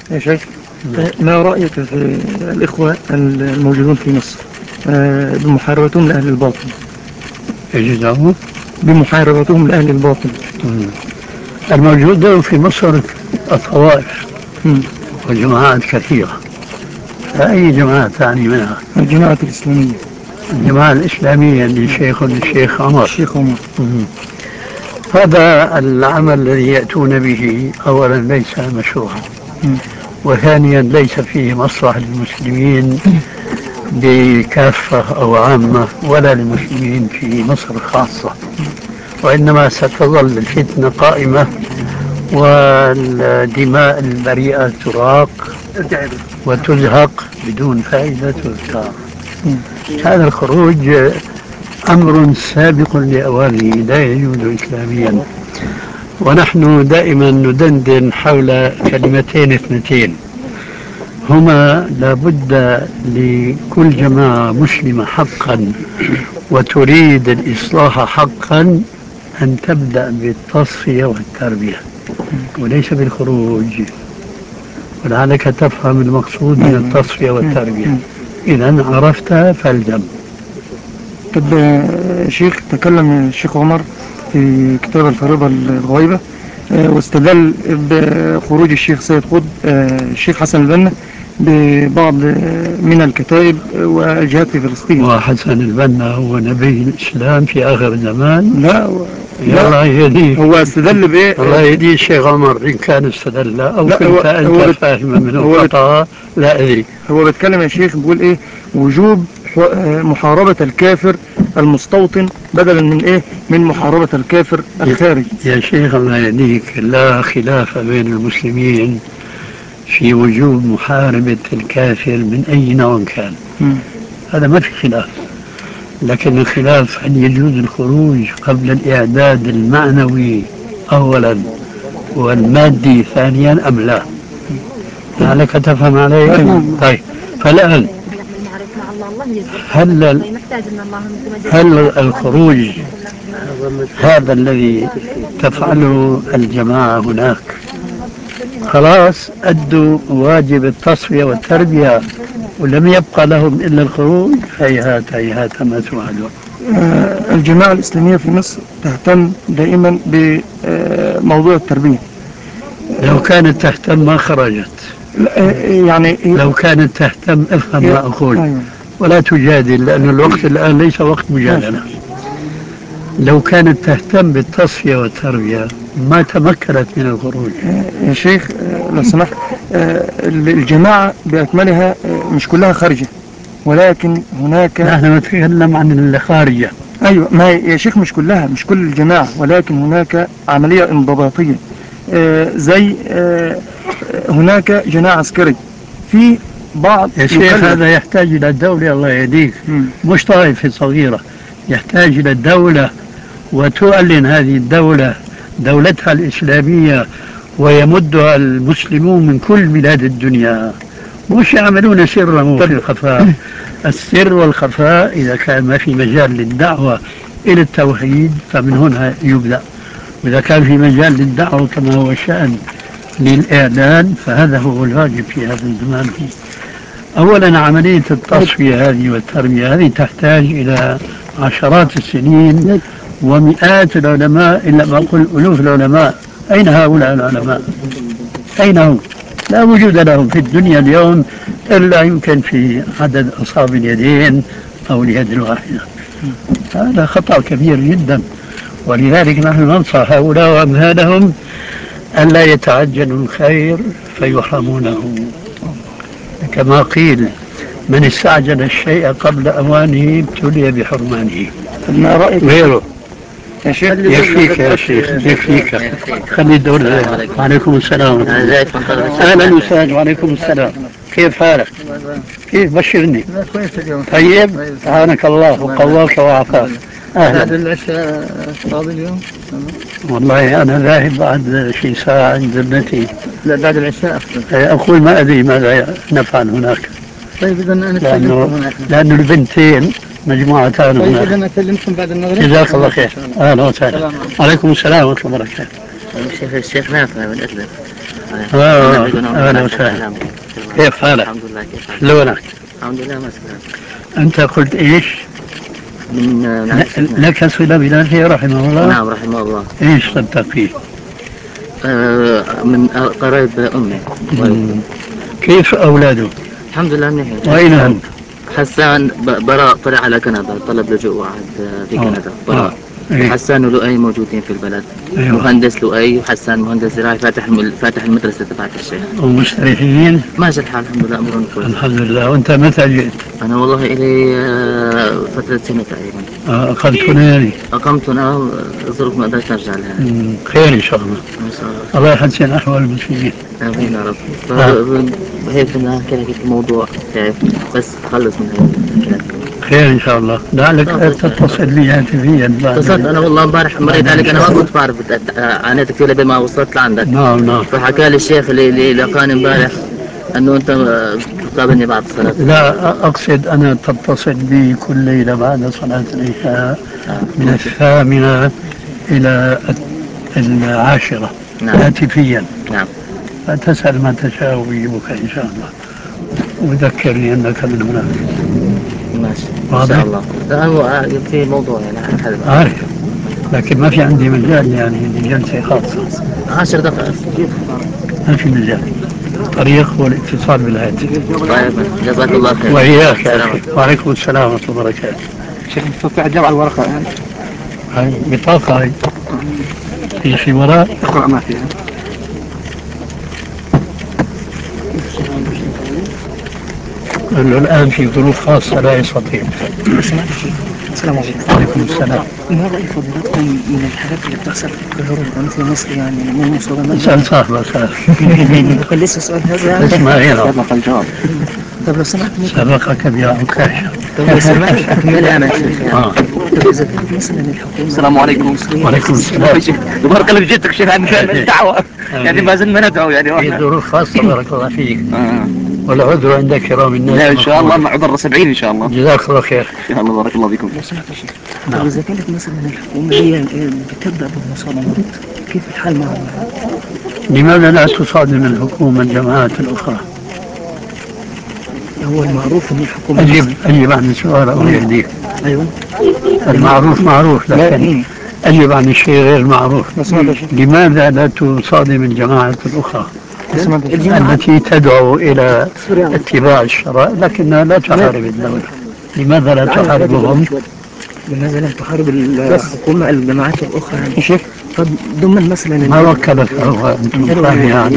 يا شيخ، ما رأيك في الإخوة الموجودون في مصر بمحاربتهم لأهل الباطل؟ يجدهم بمحاربتهم لأهل الباطل. الموجودة في مصر الطوائف مم. وجماعات كثيرة. فأي جماعة تعني منها؟ الجماعة الإسلامية. الجماعة الإسلامية للشيخ عمر. الشيخ عمر. مم. هذا العمل الذي يأتون به أولا ليس مشروعا، مم. وثانيا ليس فيه مصلحة للمسلمين بكافة أو عامة، ولا للمسلمين في مصر خاصة، وإنما ستظل الفتنة قائمة والدماء البريئة تراق وتزهق بدون فائدة تذكر. هذا الخروج أمر سابق لأوانه لا يجوز إسلاميا، ونحن دائما ندندن حول كلمتين اثنتين هما: لابد لكل جماعة مسلمة حقا وتريد الإصلاح حقا أن تبدأ بالتصفية والتربية وليس بالخروج، ولعلك تفهم المقصود من التصفية والتربية. إذا عرفت فالزم. طب شيخ، تكلم الشيخ عمر في كتاب الفريضة الغائبة واستدل بخروج الشيخ سيد قطب الشيخ حسن البنا ببعض من الكتائب والجهاد في فلسطين. وحسن البنا هو نبي الإسلام في آخر الزمان؟ لا يا الله يهديه. هو استدل بإيه؟ الله يهديه الشيخ عمر إن كان استدل أو لا كنت أنت فاهما منه خطأ لا أدري. هو بيتكلم يا شيخ، بيقول إيه؟ وجوب محاربة الكافر المستوطن بدلا من إيه؟ من محاربة الكافر الخارج. يا شيخ الله يهديك، لا خلاف بين المسلمين في وجوب محاربة الكافر من أي نوع كان. هذا ما في خلاف، لكن الخلاف هل يجوز الخروج قبل الإعداد المعنوي أولا والمادي ثانيا أم لا؟ لعلك تفهم علي. طيب، فالآن هل الخروج هذا الذي تفعله الجماعة هناك خلاص أدوا واجب التصفية والتربية ولم يبقى لهم إلا الخروج؟ هيهات هيهات ما توعدون. الجماعة الإسلامية في مصر تهتم دائما بموضوع التربية. لو كانت تهتم ما خرجت. يعني لو كانت تهتم افهم ما أقول ولا تجادل، لأن الوقت الآن ليس وقت مجادلة. لو كانت تهتم بالتصفية والتربية ما تمكنت من الخروج. يا شيخ لو سمحت، الجماعة بأكملها مش كلها خارجة، ولكن هناك نحن نتكلم عن الخارجة. أيوة، ما يا شيخ مش كلها، مش كل الجماعة، ولكن هناك عملية انضباطية زي هناك جماعة عسكري في بعض. يا شيخ هذا يحتاج إلى الدولة، الله يهديك، مش طائفة صغيرة، يحتاج إلى الدولة وتعلن هذه الدولة دولتها الإسلامية ويمدها المسلمون من كل بلاد الدنيا، مش يعملون سرا وفي الخفاء. السر والخفاء إذا كان ما في مجال للدعوة إلى التوحيد فمن هنا يبدأ، وإذا كان في مجال للدعوة كما هو الشأن للإعلان فهذا هو الواجب في هذا الزمان. أولا عملية التصفية هذه والتربية هذه تحتاج إلى عشرات السنين ومئات العلماء، إلا ما أقول ألوف العلماء. أين هؤلاء العلماء؟ أين هم؟ لا وجود لهم في الدنيا اليوم إلا يمكن في عدد أصابع اليدين أو اليد الواحدة. هذا خطأ كبير جدا، ولذلك نحن ننصح هؤلاء وأمثالهم ألا يتعجلوا الخير فيحرمونه، كما قيل: من استعجل الشيء قبل أوانه ابتلي بحرمانه. ما رأيك غيره يا شيخ؟ يكفيك يا شيخ، يكفيك. خلي الدور هذا. وعليكم السلام. أهلا وسهلا. وعليكم السلام. كيف حالك؟ كيف بشرني؟ كويس اليوم. طيب، أعانك الله وقواك وعافاك. بعد أهلا. العشاء فاضي اليوم؟ والله أنا ذاهب بعد شي ساعة عند ابنتي. لا، بعد العشاء أفضل. أقول ما أدري ماذا نفعل هناك. طيب إذا أنا أكلمكم هناك. لأنه البنتين مجموعتان طيب هناك. إذا أكلمكم بعد المغرب. جزاك الله خير. أهلا وسهلا. عليكم السلام ورحمة الله وبركاته. الشيخ نافع من أدلب. أهلا وسهلا. كيف حالك؟ الحمد لله. كيف حالك؟ شلونك؟ الحمد لله ماسك. أنت قلت إيش؟ لك صلة بنفسه رحمه الله؟ نعم رحمه الله. إيش صدق فيه؟ من قرايب أمي. كيف أولاده؟ الحمد لله منيحين. وأين هم؟ حسان براء طلع على كندا، طلب لجوء وعد في كندا. براء وحسان ولؤي موجودين في البلد. مهندس لؤي وحسان مهندس زراعي فاتح المدرسة تبعت الشيخ. ومستريحين؟ ماشي الحال الحمد لله، أمورهم كويس. الحمد لله. وأنت متى جئت؟ أنا والله إلي فترة سنة تقريبا. أقمت هنا يعني؟ أقمت هنا، الظروف ما قدرت أرجع لها. خير إن شاء الله. إن شاء الله. الله يحسن أحوال المسلمين. آمين يا رب. هيك بدنا نحكي لك في موضوع تعرف، بس خلص من هي. خير ان شاء الله. لعلك تتصل بي هاتفيا. اتصلت انا والله امبارح، مريت عليك، انا ما كنت بعرف، عانيت كثير لما وصلت لعندك. نعم. فحكى لي الشيخ اللي لقاني امبارح انه انت تقابلني بعد الصلاه. لا، اقصد انا تتصل بي كل ليله بعد صلاه العشاء من 8:00 إلى 10:00. نعم. هاتفيا. نعم. فتسأل ما تشاء ويجيبك إن شاء الله. وذكرني أنك من هناك. ماشي واضح؟ إن شاء الله. لا هو في موضوع يعني عارف، لكن ما في عندي مجال يعني لجلسة خاصة. 10 دقائق. ما في مجال. طريق والاتصال بالهاتف. طيب جزاك الله خير. وإياك يا أخي. وعليكم السلام ورحمة الله وبركاته. شيخ مستطيع الجمع الورقة هاي بطاقة هاي. في شيء وراء؟ اقرأ ما فيها. قال له الآن في ظروف خاصة لا يستطيع. السلام عليكم. وعليكم السلام. ما رأي فضيلتكم من الحاجات اللي بتحصل في القاهرة والرئيس المصري، يعني من المصادمات؟ اسأل صاحبك. كان لسه السؤال هذا. اسمع هنا. سبق الجواب. طب لو سمحت سبقك بعكاش. طب لو سمحت أكملي أنا شيخ. طب إذا كانت مثلا الحكومة. السلام عليكم. وعليكم السلام. بارك الله جدك شيخ، يعني دعوة يعني ما زلنا ندعو يعني. في ظروف خاصة بارك الله فيك. والعذر عند كرام الناس. لا إن شاء الله مع عذر 70 إن شاء الله. جزاك الله خير. يا الله بارك الله فيكم. لو سمحت يا شيخ. طب إذا كانت مثلا الحكومة هي بتبدأ بالمصادمات، كيف الحال معها؟ لماذا لا تصادم الحكومة الجماعات الأخرى؟ هو المعروف ان الحكومة أجب عن السؤال الله يهديك. ايوه. المعروف معروف، لكن أجب عن الشيء غير المعروف. لماذا لا تصادم الجماعة الأخرى التي تدعو إلى اتباع الشرع لكنها لا تحارب الدولة؟ لماذا لا تحاربهم؟ لماذا لا تحارب الحكومة الجماعات الأخرى يعني شيخ؟ قد ضمن مثلا ما وكلك الله، أنتم فاهمين.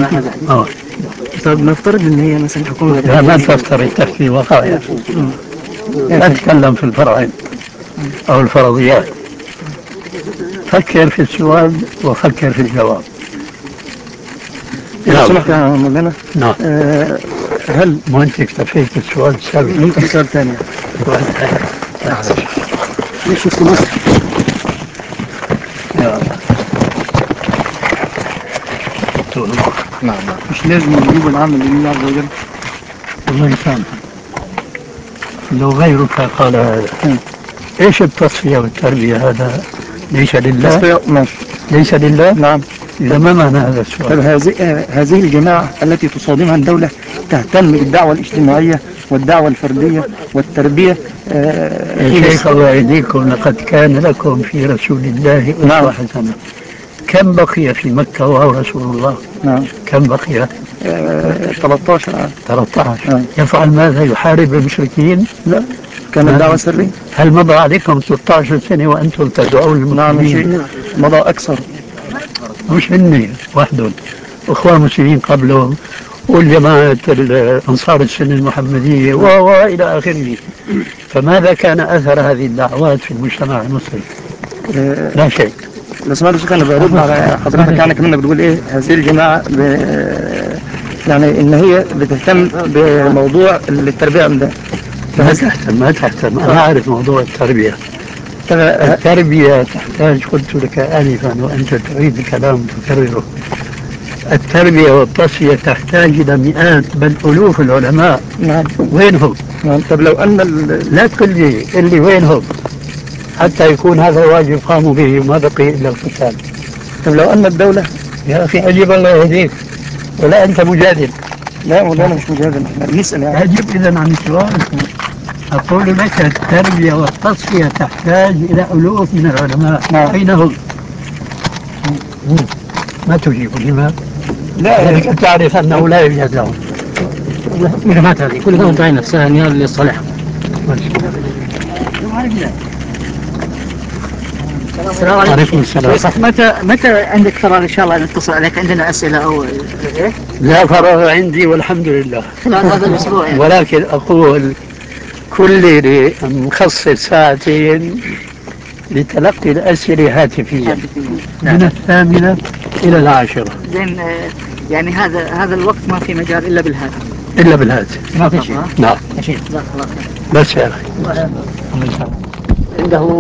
طب نفترض ان هي مثلا حكومة. لا ما تفترض، تحكي وقائع. لا تتكلم في الفرعين أو الفرضيات. فكر في السؤال وفكر في الجواب. لو سمحت يا مولانا. نعم. هل ما أنت اكتفيت السؤال السابق؟ ممكن سؤال ثاني؟ ليش في مصر؟ نعم. مش لازم نجيب العمل لله عز وجل. الله يسامحك. لو غيرك قال هذا. ايش التصفية والتربية؟ هذا ليس لله؟ تصفية ماشي. ليس لله؟ نعم. إذا ما معنى هذا السؤال؟ هذه الجماعة التي تصادمها الدولة تهتم بالدعوة الاجتماعية والدعوة الفردية والتربية. يا شيخ الله يهديكم، لقد كان لكم في رسول الله أسوة حسنة. كم بقي في مكة وهو رسول الله؟ نعم. كم بقي؟ 13. 13. يفعل ماذا؟ يحارب المشركين؟ لا، كانت دعوة سرية. هل مضى عليكم 16 سنة وأنتم تدعون المسلمين؟ نعم مضى أكثر. مش هني وحدهم، أخوان مسلمين قبلهم، والجماعة أنصار السنة المحمدية وإلى آخره. فماذا كان أثر هذه الدعوات في المجتمع المصري؟ لا شيء. لو سمعت شيخ أنا برد على حضرتك، يعني كمان بتقول إيه هذه الجماعة يعني إن هي بتهتم بموضوع التربية من ده. ما تهتم. أنا أعرف موضوع التربية. التربية تحتاج، قلت لك آنفا وأنت تعيد الكلام تكرره، التربية والتصفية تحتاج إلى مئات بل ألوف العلماء. نعم. وينهم؟ نعم. طب لو أن لا تقل لي اللي وينهم حتى يكون هذا الواجب قاموا به وما بقي إلا القتال. طب لو أن الدولة. يا أخي أجب الله يهديك. ولا أنت مجادل؟ لا والله أنا مش مجادل، احنا بنسأل يعني. أجب إذا عن سؤالكم. أقول لك التربية والتصفية تحتاج إلى ألوف من العلماء. نعم. أين هم؟ ما تجيب لماذا؟ لا لأنك تعرف أنه لا يوجد لهم. مهمات هذه كلها مدعي نفسها نيال للصالح. السلام عليكم. السلام. متى عندك فراغ ان شاء الله نتصل عليك؟ عندنا اسئله او لا فراغ عندي والحمد لله. خلال هذا الاسبوع يعني. ولكن أقول كل مخصص ساعتين لتلقي الأسئلة هاتفيا من 8 إلى 10. زين يعني هذا الوقت ما في مجال الا بالهاتف. إلا بالهاتف. ما في شيء. نعم. جزاك الله خير. بس يا أخي. عنده